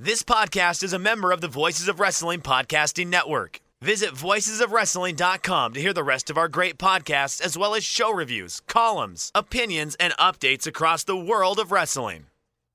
This podcast is a member of the Voices of Wrestling Podcasting Network. Visit voicesofwrestling.com to hear the rest of our great podcasts, as well as show reviews, columns, opinions, and updates across the world of wrestling.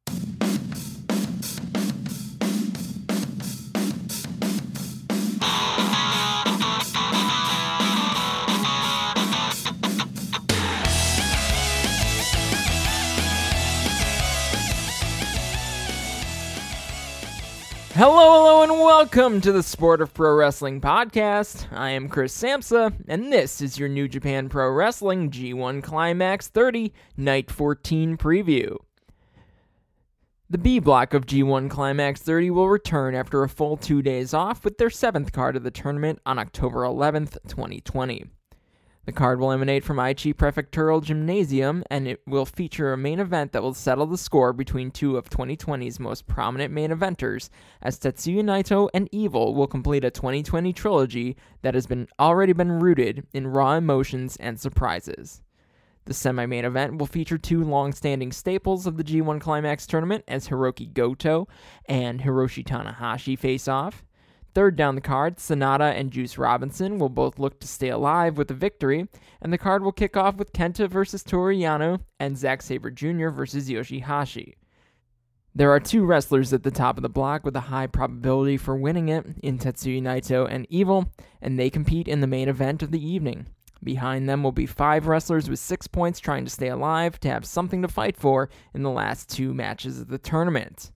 Hello, and welcome to the Sport of Pro Wrestling podcast. I am Chris Samsa, and this is your New Japan Pro Wrestling G1 Climax 30 Night 14 preview. The B block of G1 Climax 30 will return after a full 2 days off with their 7th card of the tournament on October 11th, 2020. The card will emanate from Aichi Prefectural Gymnasium, and it will feature a main event that will settle the score between two of 2020's most prominent main eventers, as Tetsuya Naito and Evil will complete a 2020 trilogy that has already been rooted in raw emotions and surprises. The semi-main event will feature two long-standing staples of the G1 Climax tournament as Hiroki Goto and Hiroshi Tanahashi face off. Third down the card, Sanada and Juice Robinson will both look to stay alive with a victory, and the card will kick off with Kenta versus Toru Yano and Zack Sabre Jr. versus Yoshihashi. There are two wrestlers at the top of the block with a high probability for winning it in Tetsuya Naito and Evil, and they compete in the main event of the evening. Behind them will be 5 wrestlers with 6 points trying to stay alive to have something to fight for in the last 2 matches of the tournament.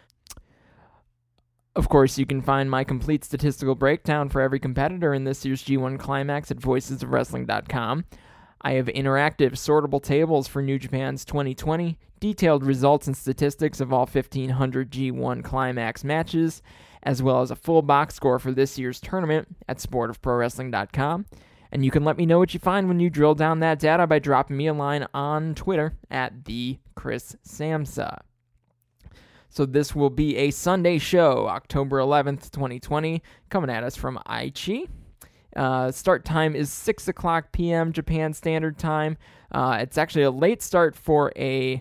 Of course, you can find my complete statistical breakdown for every competitor in this year's G1 Climax at voicesofwrestling.com. I have interactive sortable tables for New Japan's 2020, detailed results and statistics of all 1,500 G1 Climax matches, as well as a full box score for this year's tournament at sportofprowrestling.com. And you can let me know what you find when you drill down that data by dropping me a line on Twitter at @TheChrisSamsa. So this will be a Sunday show, October 11th, 2020, coming at us from Aichi. Start time is 6 o'clock p.m. Japan Standard Time. It's actually a late start for a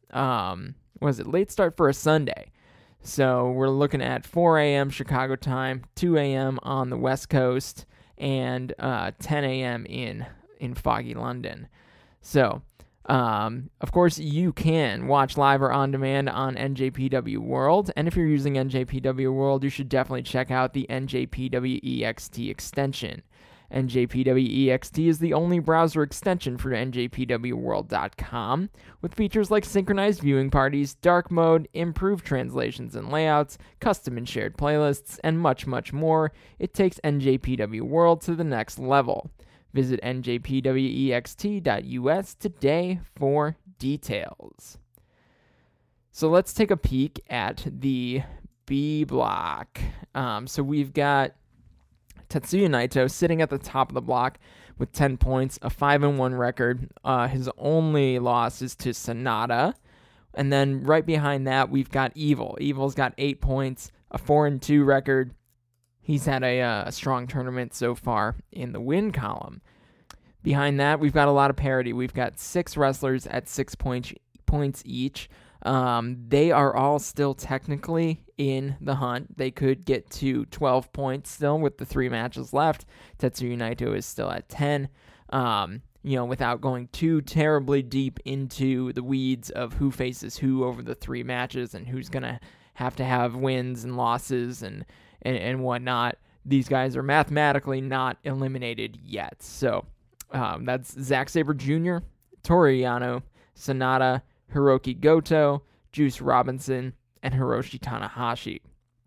Sunday. So we're looking at 4 a.m. Chicago time, 2 a.m. on the West Coast, and 10 a.m. in foggy London. So of course, you can watch live or on demand on NJPW World, and if you're using NJPW World, you should definitely check out the NJPW EXT extension. NJPW EXT is the only browser extension for NJPWWorld.com, with features like synchronized viewing parties, dark mode, improved translations and layouts, custom and shared playlists, and much, much more. It takes NJPW World to the next level. Visit njpwext.us today for details. So let's take a peek at the B block. So we've got Tetsuya Naito sitting at the top of the block with 10 points, a 5-1 record. His only loss is to Sanada. And then right behind that, we've got Evil. Evil's got 8 points, a 4-2 record. He's had a strong tournament so far in the win column. Behind that, we've got a lot of parity. We've got 6 wrestlers at 6 points each. They are all still technically in the hunt. They could get to 12 points still with the 3 matches left. Tetsuya Naito is still at 10. Without going too terribly deep into the weeds of who faces who over the 3 matches and who's going to have wins and losses and whatnot. These guys are mathematically not eliminated yet. So that's Zack Sabre Jr., Toru Yano, Sanada, Hiroki Goto, Juice Robinson, and Hiroshi Tanahashi.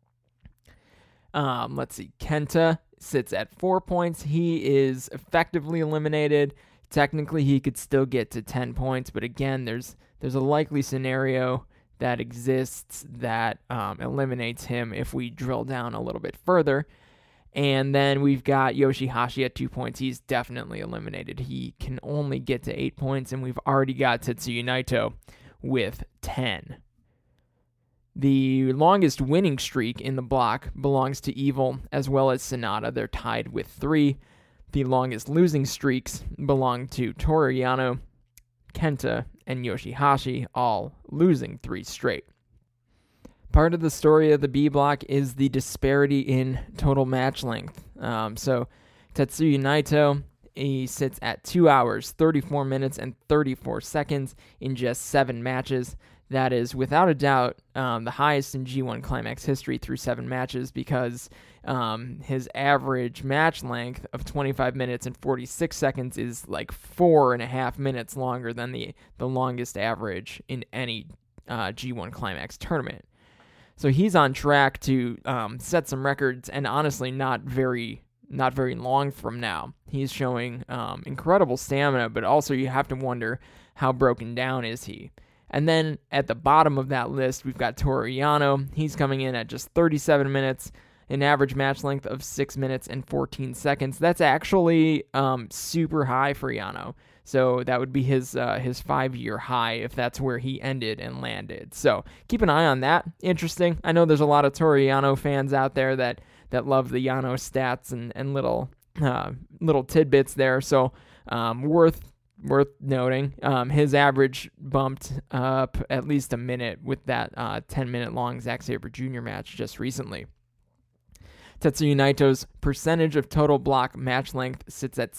Let's see. Kenta sits at 4 points. He is effectively eliminated. Technically, he could still get to 10 points, but again, there's a likely scenario that exists that eliminates him if we drill down a little bit further. And then we've got Yoshihashi at 2 points. He's definitely eliminated. He can only get to 8 points, and we've already got Tetsuya Naito with 10. The longest winning streak in the block belongs to Evil as well as Sanada. They're tied with 3. The longest losing streaks belong to Toru Yano, Kenta, and Yoshihashi, all losing 3 straight. Part of the story of the B block is the disparity in total match length. So Tetsuya Naito, he sits at 2 hours, 34 minutes, and 34 seconds in just 7 matches. That is, without a doubt, the highest in G1 Climax history through 7 matches, because his average match length of 25 minutes and 46 seconds is like 4.5 minutes longer than the longest average in any G1 Climax tournament. So he's on track to set some records, and honestly, not very long from now. He's showing incredible stamina, but also you have to wonder, how broken down is he? And then at the bottom of that list, we've got Toru Yano. He's coming in at just 37 minutes, an average match length of 6 minutes and 14 seconds. That's actually super high for Yano. So that would be his 5-year high if that's where he ended and landed. So keep an eye on that. Interesting. I know there's a lot of Toru Yano fans out there that love the Yano stats and little tidbits there. So worth noting. His average bumped up at least a minute with that 10-minute long Zack Sabre Jr. match just recently. Tetsuya Naito's percentage of total block match length sits at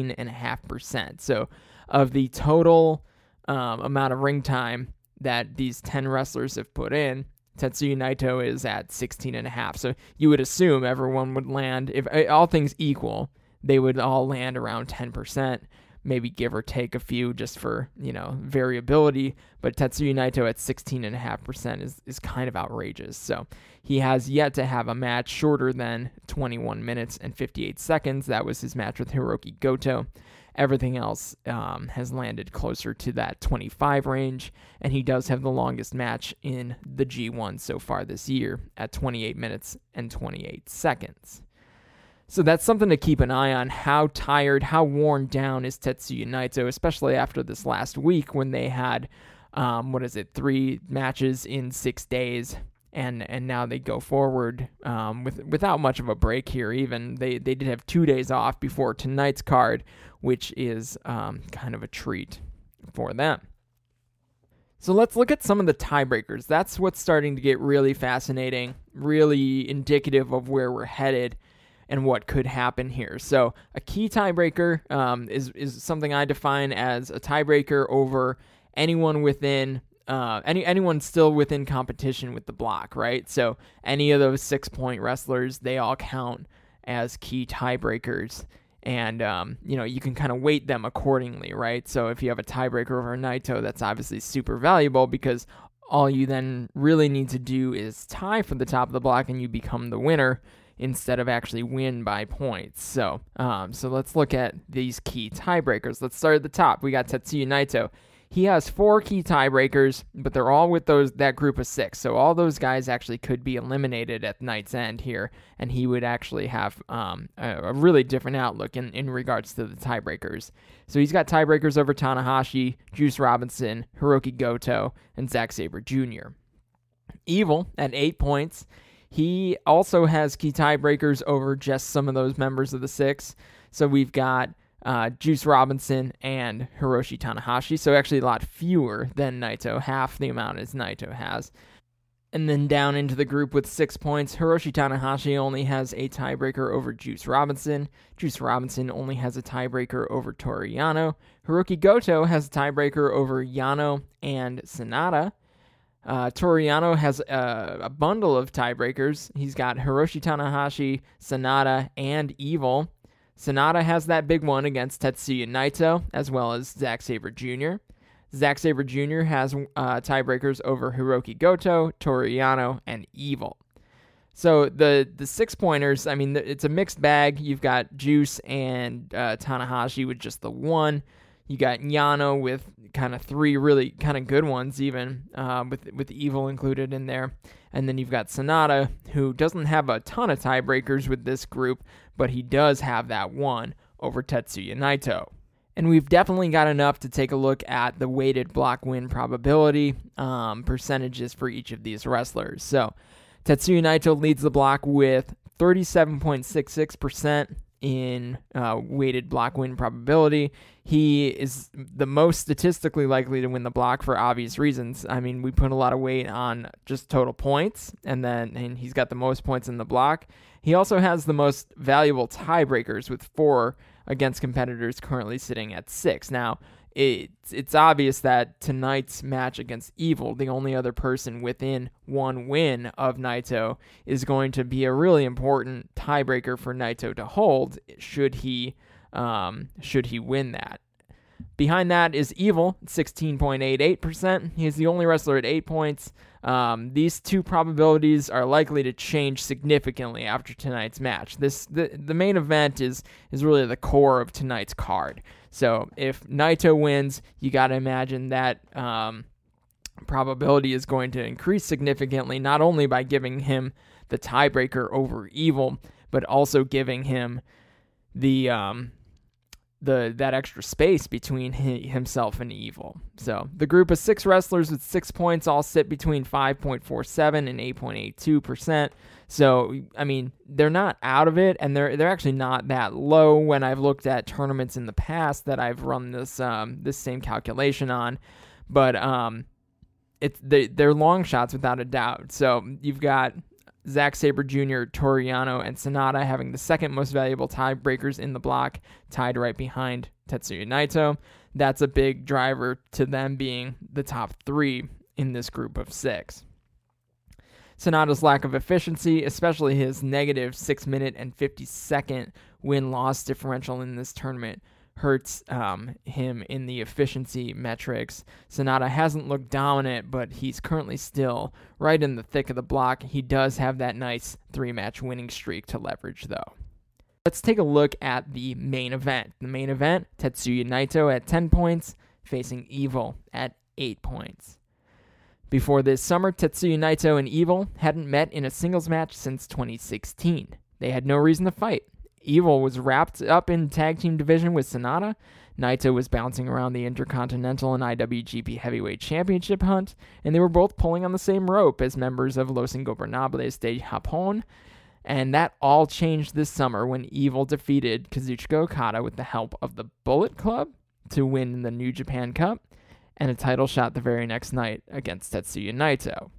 16.5%. So of the total amount of ring time that these 10 wrestlers have put in, Tetsuya Naito is at 16.5. So you would assume everyone would land, if all things equal, they would all land around 10%. Maybe give or take a few just for, variability, but Tetsuya Naito at 16.5% is kind of outrageous. So he has yet to have a match shorter than 21 minutes and 58 seconds. That was his match with Hiroki Goto. Everything else has landed closer to that 25 range, and he does have the longest match in the G1 so far this year at 28 minutes and 28 seconds. So that's something to keep an eye on. How tired, how worn down is Tetsuya Naito, especially after this last week when they had, 3 matches in 6 days, and now they go forward without much of a break here. Even they did have 2 days off before tonight's card, which is kind of a treat for them. So let's look at some of the tiebreakers. That's what's starting to get really fascinating, really indicative of where we're headed and what could happen here. So a key tiebreaker is something I define as a tiebreaker over anyone within anyone still within competition with the block, right? So any of those 6-point wrestlers, they all count as key tiebreakers, and you can kind of weight them accordingly, right? So if you have a tiebreaker over Naito, that's obviously super valuable, because all you then really need to do is tie for the top of the block and you become the winner, instead of actually win by points. So let's look at these key tiebreakers. Let's start at the top. We got Tetsuya Naito. He has 4 key tiebreakers, but they're all with that group of 6. So all those guys actually could be eliminated at night's end here, and he would actually have a really different outlook in regards to the tiebreakers. So he's got tiebreakers over Tanahashi, Juice Robinson, Hiroki Goto, and Zack Sabre Jr. Evil at 8 points. He also has key tiebreakers over just some of those members of the 6. So we've got Juice Robinson and Hiroshi Tanahashi. So actually a lot fewer than Naito, half the amount as Naito has. And then down into the group with 6 points, Hiroshi Tanahashi only has a tiebreaker over Juice Robinson. Juice Robinson only has a tiebreaker over Toru Yano. Hiroki Goto has a tiebreaker over Yano and Sanada. Toru Yano has a bundle of tiebreakers. He's got Hiroshi Tanahashi, Sanada, and Evil. Sanada has that big one against Tetsuya Naito, as well as Zack Sabre Jr. Zack Sabre Jr. has tiebreakers over Hiroki Goto, Toru Yano, and Evil. So the 6-pointers, I mean, it's a mixed bag. You've got Juice and Tanahashi with just the 1. You got Yano with kind of 3 really kind of good ones, even with Evil included in there. And then you've got Sanada, who doesn't have a ton of tiebreakers with this group, but he does have that 1 over Tetsuya Naito. And we've definitely got enough to take a look at the weighted block win probability percentages for each of these wrestlers. So Tetsuya Naito leads the block with 37.66%. in weighted block win probability. He is the most statistically likely to win the block for obvious reasons. I mean, we put a lot of weight on just total points, and he's got the most points in the block. He also has the most valuable tiebreakers with 4 against competitors currently sitting at 6. Now, it's obvious that tonight's match against Evil, the only other person within 1 win of Naito, is going to be a really important tiebreaker for Naito to hold should he win that. Behind that is Evil, 16.88%. He's the only wrestler at 8 points. These 2 probabilities are likely to change significantly after tonight's match. The main event is really the core of tonight's card. So if Naito wins, you got to imagine that probability is going to increase significantly, not only by giving him the tiebreaker over Evil, but also giving him that extra space between himself and Evil. So the group of 6 wrestlers with 6 points all sit between 5.47 and 8.82%. So, I mean, they're not out of it, and they're actually not that low when I've looked at tournaments in the past that I've run this same calculation on. But they're long shots without a doubt. So you've got Zack Sabre Jr., Toru Yano, and Sonata having the second most valuable tiebreakers in the block, tied right behind Tetsuya Naito. That's a big driver to them being the top 3 in this group of 6. Sonata's lack of efficiency, especially his negative 6 minute and 50-second win-loss differential in this tournament, hurts him in the efficiency metrics. Sonata hasn't looked dominant, but he's currently still right in the thick of the block. He does have that nice 3-match winning streak to leverage, though. Let's take a look at the main event. The main event, Tetsuya Naito at 10 points, facing Evil at 8 points. Before this summer, Tetsuya Naito and Evil hadn't met in a singles match since 2016. They had no reason to fight. Evil was wrapped up in tag team division with Sonata. Naito was bouncing around the Intercontinental and IWGP Heavyweight Championship hunt, and they were both pulling on the same rope as members of Los Ingobernables de Japón. And that all changed this summer when Evil defeated Kazuchika Okada with the help of the Bullet Club to win the New Japan Cup and a title shot the very next night against Tetsuya Naito.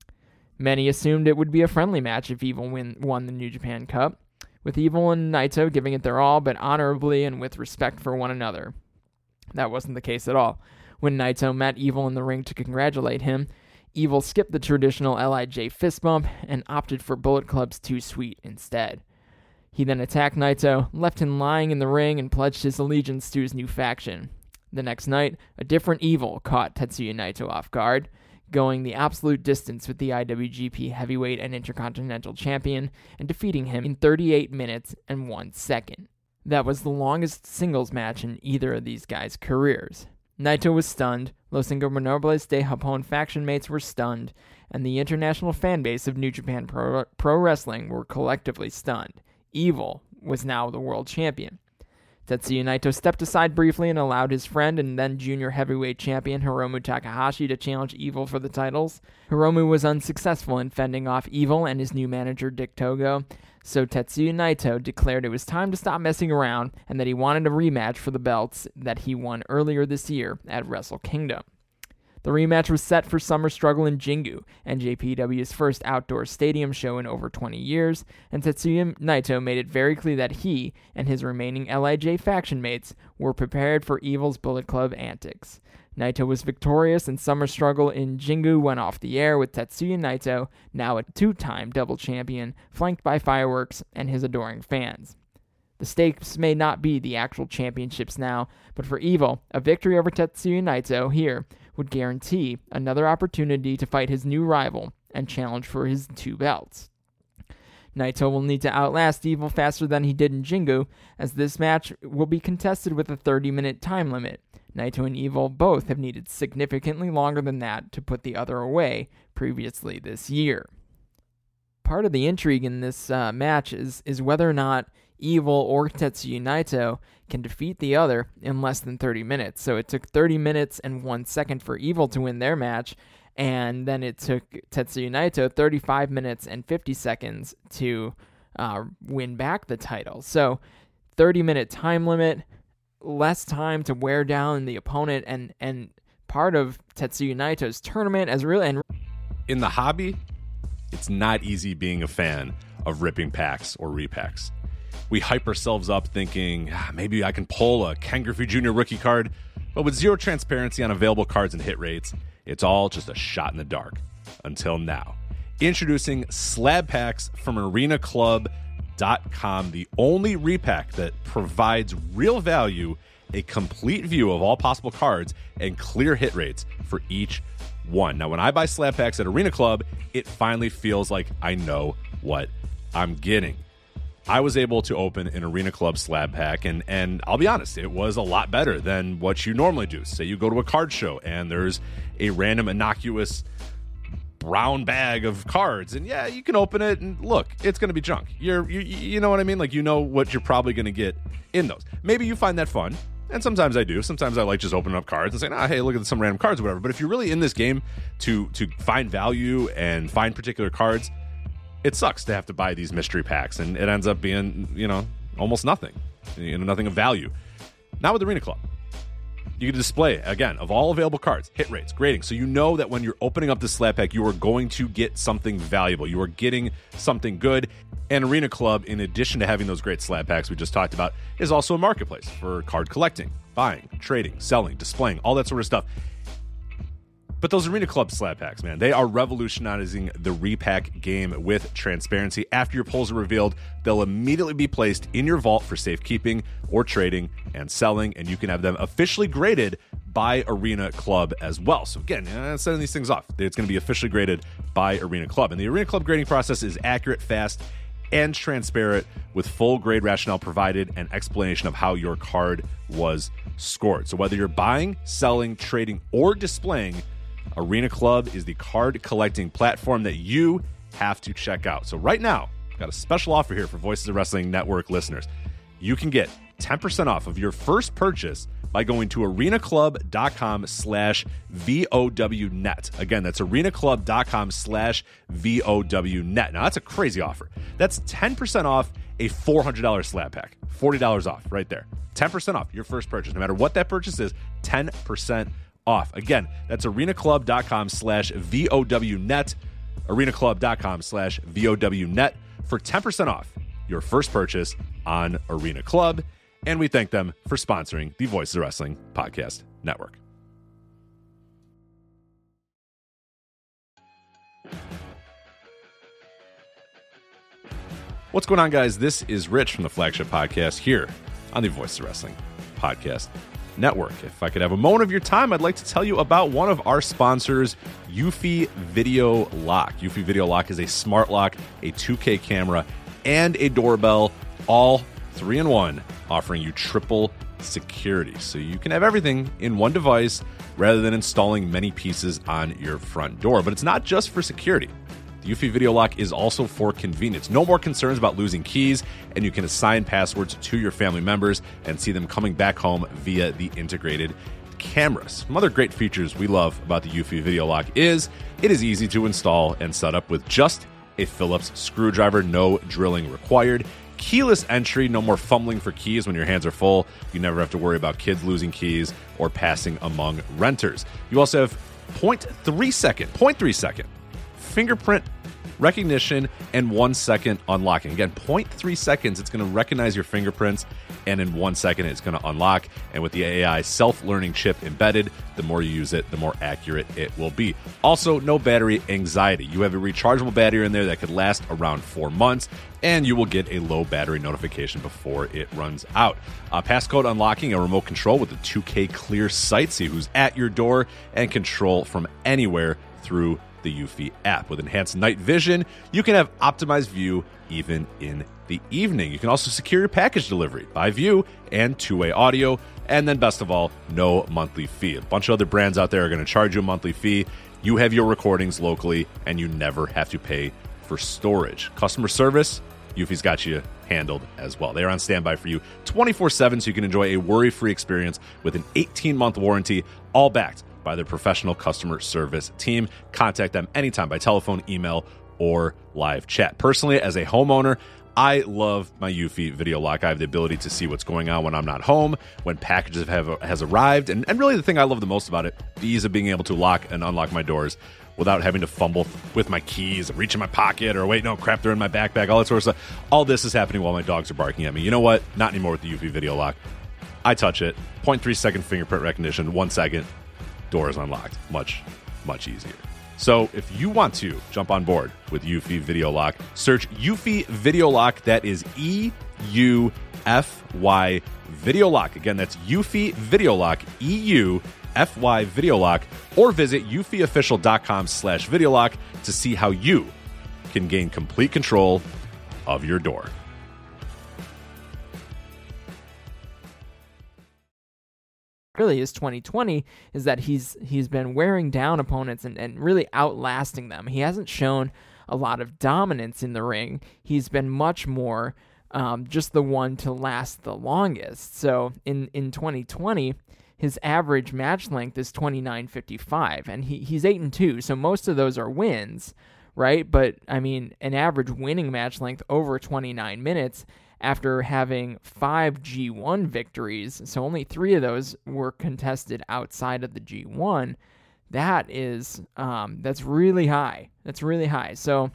Many assumed it would be a friendly match if Evil won the New Japan Cup, with Evil and Naito giving it their all, but honorably and with respect for one another. That wasn't the case at all. When Naito met Evil in the ring to congratulate him, Evil skipped the traditional LIJ fist bump and opted for Bullet Club's Too Sweet instead. He then attacked Naito, left him lying in the ring, and pledged his allegiance to his new faction. The next night, a different Evil caught Tetsuya Naito off guard, going the absolute distance with the IWGP Heavyweight and Intercontinental Champion and defeating him in 38 minutes and 1 second. That was the longest singles match in either of these guys' careers. Naito was stunned, Los Ingobernables de Japón faction mates were stunned, and the international fanbase of New Japan Pro Wrestling were collectively stunned. Evil was now the world champion. Tetsuya Naito stepped aside briefly and allowed his friend and then junior heavyweight champion Hiromu Takahashi to challenge Evil for the titles. Hiromu was unsuccessful in fending off Evil and his new manager Dick Togo, so Tetsuya Naito declared it was time to stop messing around and that he wanted a rematch for the belts that he won earlier this year at Wrestle Kingdom. The rematch was set for Summer Struggle in Jingu, NJPW's first outdoor stadium show in over 20 years, and Tetsuya Naito made it very clear that he and his remaining LIJ faction mates were prepared for Evil's Bullet Club antics. Naito was victorious, and Summer Struggle in Jingu went off the air with Tetsuya Naito, now a 2-time double champion, flanked by fireworks and his adoring fans. The stakes may not be the actual championships now, but for Evil, a victory over Tetsuya Naito here would guarantee another opportunity to fight his new rival and challenge for his 2 belts. Naito will need to outlast Evil faster than he did in Jingu, as this match will be contested with a 30-minute time limit. Naito and Evil both have needed significantly longer than that to put the other away previously this year. Part of the intrigue in this match is whether or not Evil or Tetsuya Naito can defeat the other in less than 30 minutes. So it took 30 minutes and 1 second for Evil to win their match, and then it took Tetsuya Naito 35 minutes and 50 seconds to win back the title. So 30-minute time limit, less time to wear down the opponent, and part of Tetsuya Naito's tournament as really. And in the hobby, it's not easy being a fan of ripping packs or repacks. We hype ourselves up thinking, maybe I can pull a Ken Griffey Jr. rookie card, but with zero transparency on available cards and hit rates, it's all just a shot in the dark. Until now. Introducing slab packs from arenaclub.com, the only repack that provides real value, a complete view of all possible cards, and clear hit rates for each one. Now, when I buy slab packs at Arena Club, it finally feels like I know what I'm getting. I was able to open an Arena Club slab pack, and I'll be honest, it was a lot better than what you normally do. Say you go to a card show, and there's a random innocuous brown bag of cards, and yeah, you can open it, and look, it's going to be junk. You know what I mean? Like, you know what you're probably going to get in those. Maybe you find that fun, and sometimes I do. Sometimes I like just opening up cards and saying, hey, look at some random cards or whatever. But if you're really in this game to find value and find particular cards, it sucks to have to buy these mystery packs, and it ends up being, almost nothing, nothing of value. Not with Arena Club. You can display, again, of all available cards, hit rates, grading, so you know that when you're opening up this slab pack, you are going to get something valuable. You are getting something good. And Arena Club, in addition to having those great slab packs we just talked about, is also a marketplace for card collecting, buying, trading, selling, displaying, all that sort of stuff. But those Arena Club slab packs, man, they are revolutionizing the repack game with transparency. After your pulls are revealed, they'll immediately be placed in your vault for safekeeping or trading and selling, and you can have them officially graded by Arena Club as well. So again, sending these things off, it's going to be officially graded by Arena Club. And the Arena Club grading process is accurate, fast, and transparent, with full grade rationale provided and explanation of how your card was scored. So whether you're buying, selling, trading, or displaying, Arena Club is the card collecting platform that you have to check out. So right now, I've got a special offer here for Voices of Wrestling Network listeners. You can get 10% off of your first purchase by going to arenaclub.com/VOWnet. Again, that's arenaclub.com/VOWnet. Now, that's a crazy offer. That's 10% off a $400 slab pack. $40 off right there. 10% off your first purchase. No matter what that purchase is, 10% off. Again, that's arenaclub.com/VOWnet. arenaclub.com/VOWnet for 10% off your first purchase on Arena Club. And we thank them for sponsoring the Voices of Wrestling Podcast Network. What's going on, guys? This is Rich from the Flagship Podcast here on the Voices of Wrestling Podcast Network. If I could have a moment of your time, I'd like to tell you about one of our sponsors, Eufy Video Lock. Eufy Video Lock is a smart lock, a 2K camera, and a doorbell, all 3-in-1, offering you triple security. So you can have everything in one device rather than installing many pieces on your front door. But it's not just for security. The Eufy Video Lock is also for convenience. No more concerns about losing keys, and you can assign passwords to your family members and see them coming back home via the integrated cameras. Some other great features we love about the Eufy Video Lock is it is easy to install and set up with just a Phillips screwdriver, no drilling required. Keyless entry, no more fumbling for keys when your hands are full. You never have to worry about kids losing keys or passing among renters. You also have 0.3 second fingerprint recognition and 1 second unlocking. Again, 0.3 seconds, it's going to recognize your fingerprints, and in 1 second, it's going to unlock. And with the AI self-learning chip embedded, the more you use it, the more accurate it will be. Also, no battery anxiety. You have a rechargeable battery in there that could last around 4 months, and you will get a low battery notification before it runs out. Passcode unlocking, a remote control with a 2K clear sight, see who's at your door, and control from anywhere through the Eufy app. With enhanced night vision, you can have optimized view even in the evening. You can also secure your package delivery by view and two-way audio. And then best of all, no monthly fee. A bunch of other brands out there are going to charge you a monthly fee. You have your recordings locally, and you never have to pay for storage. Customer service, Eufy's got you handled as well. They are on standby for you 24/7, so you can enjoy a worry-free experience with an 18-month warranty, all backed by their professional customer service team. Contact them anytime by telephone, email, or live chat. Personally, as a homeowner, I love my Eufy Video Lock. I have the ability to see what's going on when I'm not home, when packages has arrived, and really the thing I love the most about it, the ease of being able to lock and unlock my doors without having to fumble with my keys, reach in my pocket, or wait, no, crap, they're in my backpack, all that sort of stuff. All this is happening while my dogs are barking at me. You know what? Not anymore with the Eufy Video Lock. I touch it, 0.3 second fingerprint recognition, 1 second, door is unlocked. Much, much easier. So if you want to jump on board with Eufy Video Lock, search Eufy Video Lock. That is EUFY Video Lock. Again, that's Eufy Video Lock, EUFY Video Lock, or visit eufyofficial.com/video lock to see how you can gain complete control of your door. Really is 2020 is that he's been wearing down opponents and really outlasting them. He hasn't shown a lot of dominance in the ring. He's been much more just the one to last the longest. So in 2020, his average match length is 29.55, and he's 8-2. So most of those are wins, right? But I mean, an average winning match length over 29 minutes. After having 5 G1 victories, so only 3 of those were contested outside of the G1. That is, that's really high. That's really high. So,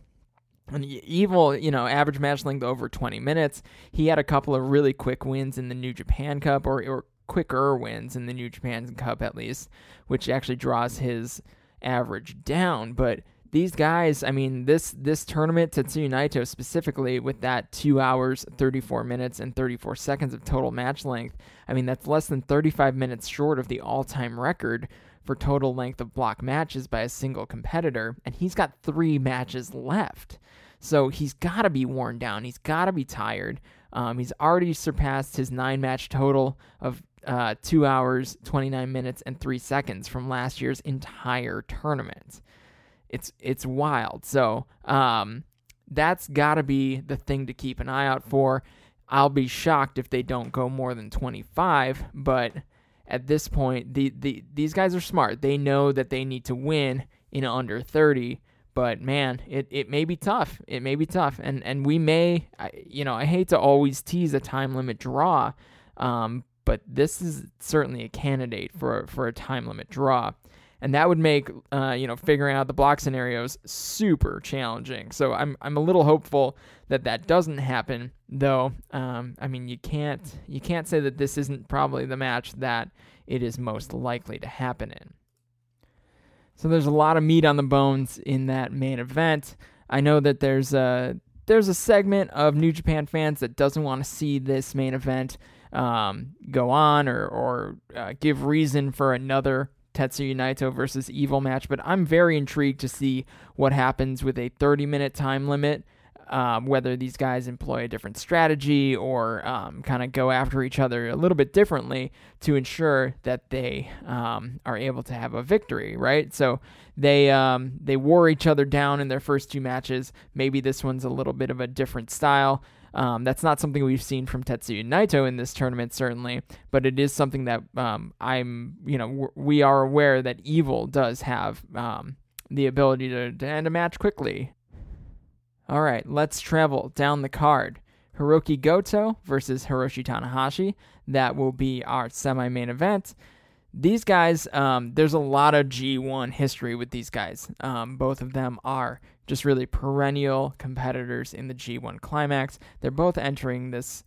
Evil, average match length over 20 minutes. He had a couple of really quick wins in the New Japan Cup, or quicker wins in the New Japan Cup at least, which actually draws his average down. But these guys, I mean, this tournament, Tetsuya Naito specifically, with that 2 hours, 34 minutes, and 34 seconds of total match length, I mean, that's less than 35 minutes short of the all-time record for total length of block matches by a single competitor, and he's got 3 matches left. So he's got to be worn down. He's got to be tired. He's already surpassed his 9-match total of 2 hours, 29 minutes, and 3 seconds from last year's entire tournament. It's wild. So that's got to be the thing to keep an eye out for. I'll be shocked if they don't go more than 25, but at this point, these guys are smart. They know that they need to win in under 30, but man, it may be tough. It may be tough, and we may, I hate to always tease a time limit draw, but this is certainly a candidate for a time limit draw. And that would make, figuring out the block scenarios super challenging. So I'm a little hopeful that doesn't happen, though. I mean, you can't say that this isn't probably the match that it is most likely to happen in. So there's a lot of meat on the bones in that main event. I know that there's a segment of New Japan fans that doesn't want to see this main event go on or give reason for another Tetsuya Naito versus Evil match, but I'm very intrigued to see what happens with a 30-minute time limit, whether these guys employ a different strategy or kind of go after each other a little bit differently to ensure that they are able to have a victory, right? So they wore each other down in their first 2 matches. Maybe this one's a little bit of a different style. That's not something we've seen from Tetsuya Naito in this tournament, certainly, but it is something that we are aware that Evil does have the ability to end a match quickly. All right, let's travel down the card. Hiroki Goto versus Hiroshi Tanahashi. That will be our semi-main event. These guys, there's a lot of G1 history with these guys. Both of them are just really perennial competitors in the G1 Climax. They're both entering this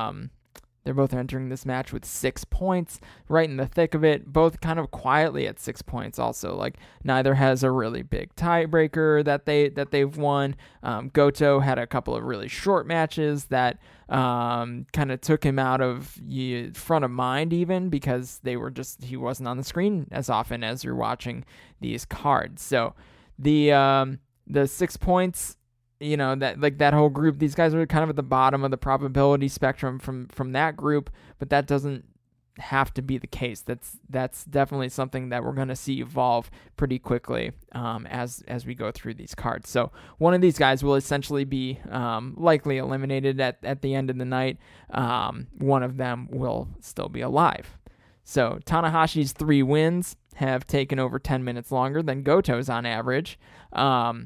match with 6 points, right in the thick of it, both kind of quietly at 6 points also. Like, neither has a really big tiebreaker that they've won. Goto had a couple of really short matches that kind of took him out of front of mind, even because he wasn't on the screen as often as you're watching these cards. So the 6 points, that whole group, these guys are kind of at the bottom of the probability spectrum from that group, but that doesn't have to be the case. That's definitely something that we're going to see evolve pretty quickly as we go through these cards. So one of these guys will essentially be likely eliminated at the end of the night. One of them will still be alive. So Tanahashi's 3 wins have taken over 10 minutes longer than Goto's on average.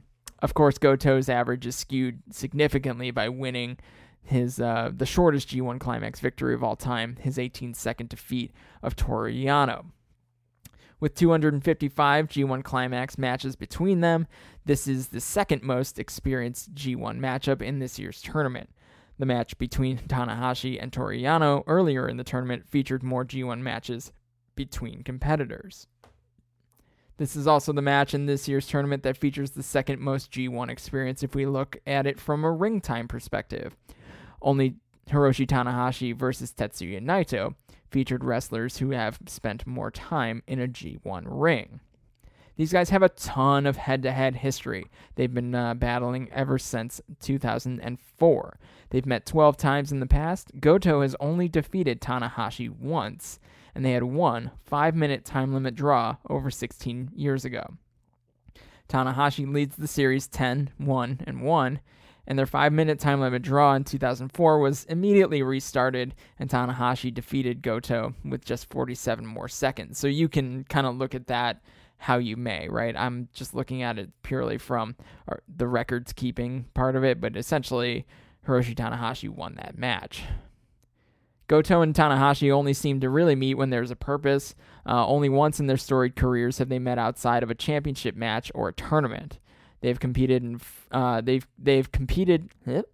Of course, Goto's average is skewed significantly by winning his the shortest G1 Climax victory of all time, his 18-second defeat of Toru Yano. With 255 G1 Climax matches between them, this is the second most experienced G1 matchup in this year's tournament. The match between Tanahashi and Toru Yano earlier in the tournament featured more G1 matches between competitors. This is also the match in this year's tournament that features the second most G1 experience if we look at it from a ring time perspective. Only Hiroshi Tanahashi versus Tetsuya Naito featured wrestlers who have spent more time in a G1 ring. These guys have a ton of head-to-head history. They've been battling ever since 2004. They've met 12 times in the past. Goto has only defeated Tanahashi once, and they had one 5-minute time limit draw over 16 years ago. Tanahashi leads the series 10-1-1, and their 5-minute time limit draw in 2004 was immediately restarted, and Tanahashi defeated Goto with just 47 more seconds. So you can kind of look at that how you may, right? I'm just looking at it purely from the records keeping part of it, but essentially Hiroshi Tanahashi won that match. Goto and Tanahashi only seem to really meet when there's a purpose. Only once in their storied careers have they met outside of a championship match or a tournament. They've competed in they've competed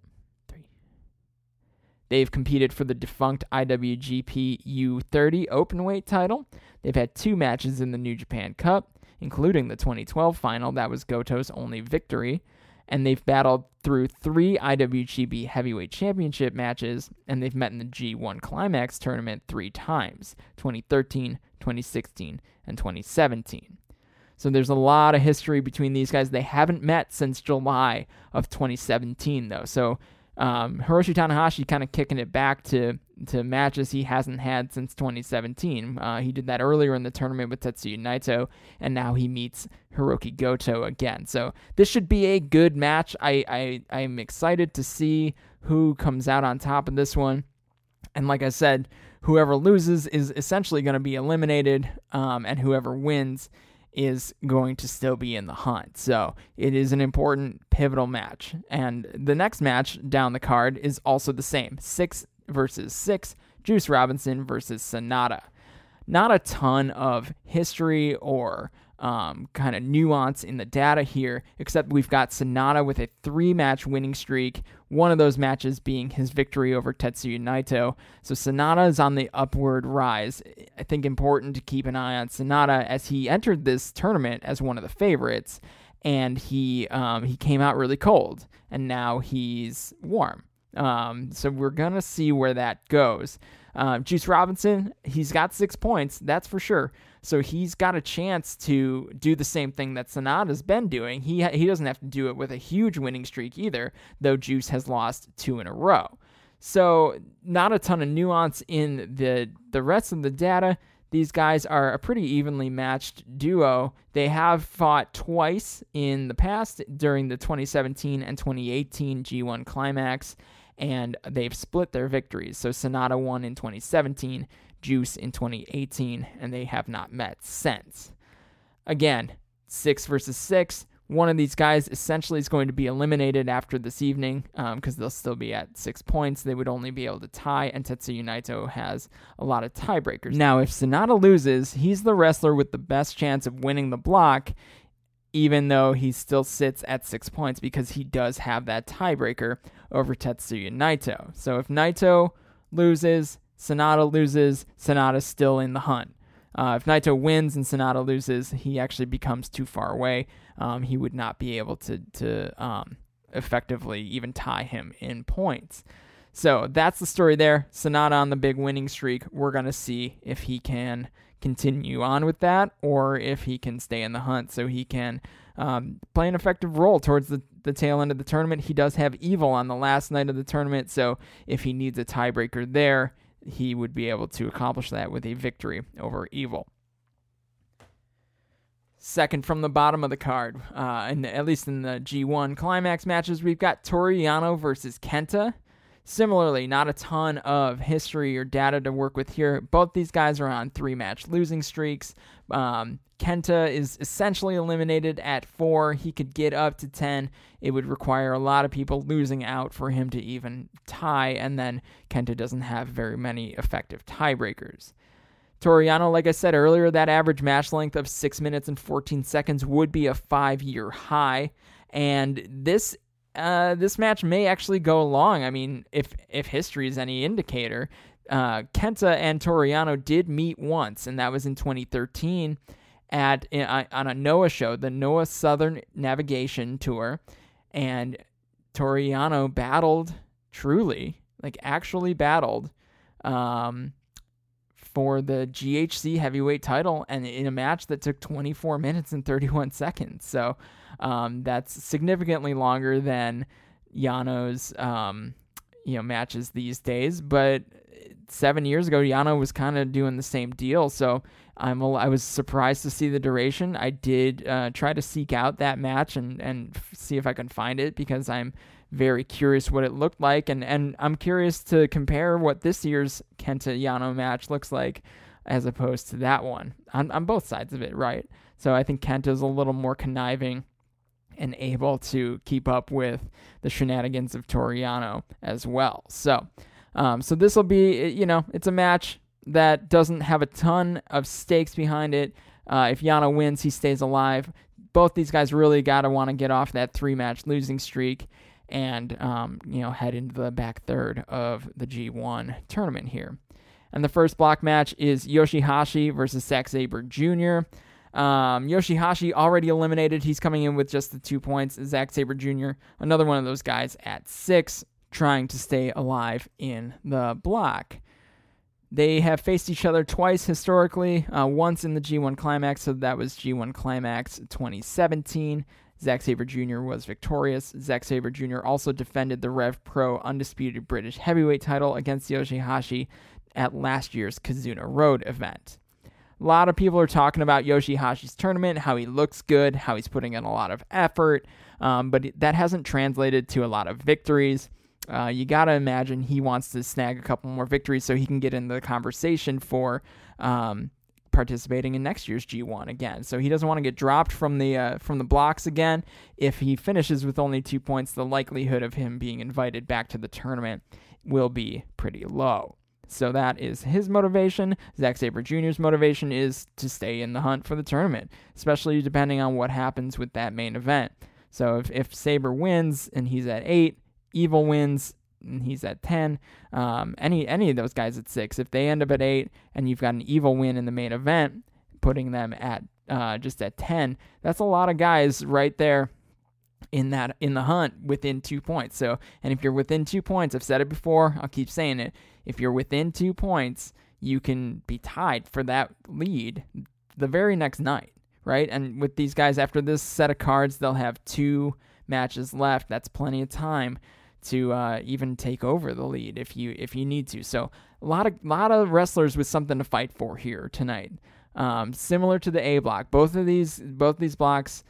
for the defunct IWGP U30 Openweight title. They've had 2 matches in the New Japan Cup, including the 2012 final. That was Goto's only victory. And they've battled through 3 IWGP Heavyweight Championship matches, and they've met in the G1 Climax tournament 3 times, 2013, 2016, and 2017. So there's a lot of history between these guys. They haven't met since July of 2017, though. So Hiroshi Tanahashi kind of kicking it back to matches he hasn't had since 2017. He did that earlier in the tournament with Tetsuya Naito, and now he meets Hiroki Goto again. So this should be a good match. I'm excited to see who comes out on top of this one. And like I said, whoever loses is essentially going to be eliminated, and whoever wins is going to still be in the hunt. So it is an important, pivotal match. And the next match down the card is also the same. 6 versus 6, Juice Robinson versus Sanada. Not a ton of history or kind of nuance in the data here, except we've got Sanada with a 3-match winning streak, one of those matches being his victory over Tetsuya Naito. So Sanada is on the upward rise. I think important to keep an eye on Sanada as he entered this tournament as one of the favorites, and he came out really cold, and now he's warm. So we're going to see where that goes. Juice Robinson, he's got 6 points, that's for sure. So he's got a chance to do the same thing that Sanada's been doing. He doesn't have to do it with a huge winning streak either, though Juice has lost 2 in a row. So not a ton of nuance in the rest of the data. These guys are a pretty evenly matched duo. They have fought twice in the past during the 2017 and 2018 G1 Climax, and they've split their victories. So Sanada won in 2017, Juice in 2018, and they have not met since. Again, 6 versus 6. One of these guys essentially is going to be eliminated after this evening because they'll still be at 6 points. They would only be able to tie, and Tetsuya Naito has a lot of tiebreakers. Now, if Sanada loses, he's the wrestler with the best chance of winning the block, even though he still sits at 6 points because he does have that tiebreaker over Tetsuya Naito. So if Naito loses, Sanada loses, Sanada's still in the hunt. If Naito wins and Sanada loses, he actually becomes too far away. He would not be able to effectively even tie him in points. So that's the story there. Sanada on the big winning streak. We're going to see if he can continue on with that or if he can stay in the hunt so he can play an effective role towards the tail end of the tournament. He does have Evil on the last night of the tournament, so if he needs a tiebreaker there, he would be able to accomplish that with a victory over Evil. Second from the bottom of the card, at least in the G1 Climax matches, we've got Toru Yano versus Kenta. Similarly, not a ton of history or data to work with here. Both these guys are on 3-match losing streaks. Kenta is essentially eliminated at 4. He could get up to 10. It would require a lot of people losing out for him to even tie, and then Kenta doesn't have very many effective tiebreakers. Toru Yano, like I said earlier, that average match length of 6 minutes and 14 seconds would be a 5-year high, and this match may actually go long. I mean, if history is any indicator, Kenta and Toru Yano did meet once, and that was in 2013 on a NOAA show, the NOAA Southern Navigation Tour, and Toru Yano battled, actually battled, for the GHC heavyweight title, and in a match that took 24 minutes and 31 seconds. So that's significantly longer than Yano's matches these days. But 7 years ago, Yano was kind of doing the same deal. So I was surprised to see the duration. I did try to seek out that match and see if I can find it, because I'm very curious what it looked like, and I'm curious to compare what this year's Kenta Yano match looks like as opposed to that one on both sides of it, right? So I think Kenta's a little more conniving and able to keep up with the shenanigans of Toru Yano as well. So this will be, it's a match that doesn't have a ton of stakes behind it. If Yano wins, he stays alive. Both these guys really got to want to get off that 3-match losing streak and head into the back third of the G1 tournament here. And the first block match is Yoshihashi versus Zack Sabre Jr. Yoshihashi already eliminated. He's coming in with just the 2 points. Zack Sabre Jr., another one of those guys at 6, trying to stay alive in the block. They have faced each other twice historically, once in the G1 Climax, so that was G1 Climax 2017. Zack Sabre Jr. was victorious. Zack Sabre Jr. also defended the Rev Pro Undisputed British Heavyweight title against Yoshihashi at last year's Kizuna Road event. A lot of people are talking about Yoshihashi's tournament, how he looks good, how he's putting in a lot of effort, but that hasn't translated to a lot of victories. You got to imagine he wants to snag a couple more victories so he can get into the conversation for participating in next year's G1 again. So he doesn't want to get dropped from the blocks again. If he finishes with only 2 points, the likelihood of him being invited back to the tournament will be pretty low. So that is his motivation. Zack Sabre Jr.'s motivation is to stay in the hunt for the tournament, especially depending on what happens with that main event. So if Sabre wins and he's at 8, Evil wins and he's at 10, any of those guys at 6, if they end up at 8 and you've got an Evil win in the main event, putting them at just at 10, that's a lot of guys right there in the hunt within 2 points. So, and if you're within 2 points, I've said it before, I'll keep saying it, if you're within 2 points, you can be tied for that lead the very next night, right? And with these guys, after this set of cards, they'll have 2 matches left. That's plenty of time to even take over the lead if you need to. So a lot of wrestlers with something to fight for here tonight. Similar to the A block, both these blocks,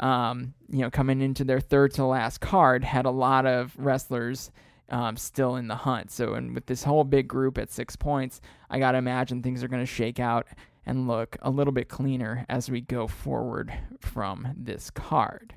coming into their third to last card, had a lot of wrestlers still in the hunt. So, and with this whole big group at 6 points, I gotta imagine things are gonna shake out and look a little bit cleaner as we go forward from this card.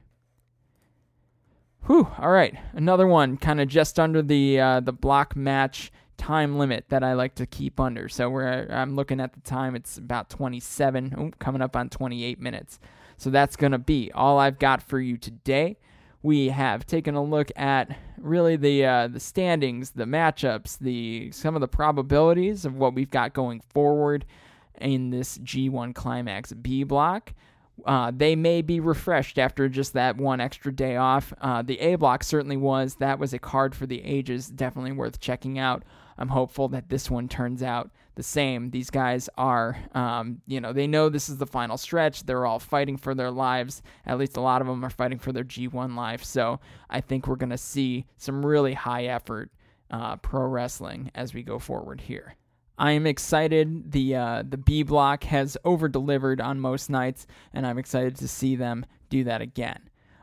Whew, all right, another one kind of just under the block match time limit that I like to keep under. So I'm looking at the time, it's about 27, coming up on 28 minutes. So that's going to be all I've got for you today. We have taken a look at really the standings, the matchups, some of the probabilities of what we've got going forward in this G1 Climax B block. They may be refreshed after just that one extra day off. The A block certainly was. That was a card for the ages, definitely worth checking out. I'm hopeful that this one turns out the same. These guys are, they know this is the final stretch. They're all fighting for their lives. At least a lot of them are fighting for their G1 life. So I think we're going to see some really high effort pro wrestling as we go forward here. I am excited. The B block has over-delivered on most nights, and I'm excited to see them do that again.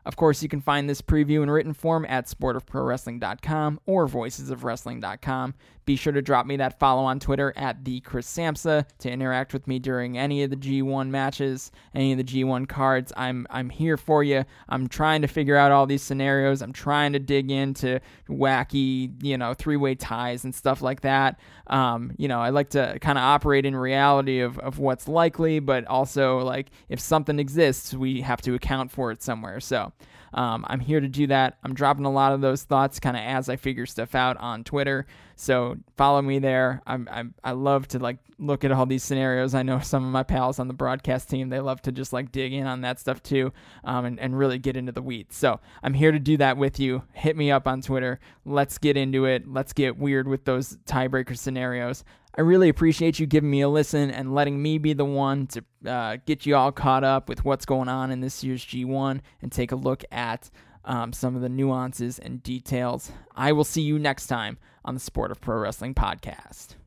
Of course, you can find this preview in written form at sportofprowrestling.com or voicesofwrestling.com. Be sure to drop me that follow on Twitter at @TheChrisSamsa to interact with me during any of the G1 matches, any of the G1 cards. I'm here for you. I'm trying to figure out all these scenarios. I'm trying to dig into wacky, three-way ties and stuff like that. I like to kind of operate in reality of what's likely, but also like if something exists, we have to account for it somewhere. So I'm here to do that. I'm dropping a lot of those thoughts kind of as I figure stuff out on Twitter. So follow me there. I love to like look at all these scenarios. I know some of my pals on the broadcast team, they love to just like dig in on that stuff too, and really get into the weeds. So I'm here to do that with you. Hit me up on Twitter. Let's get into it. Let's get weird with those tiebreaker scenarios. I really appreciate you giving me a listen and letting me be the one to get you all caught up with what's going on in this year's G1 and take a look at some of the nuances and details. I will see you next time on the Sport of Pro Wrestling podcast.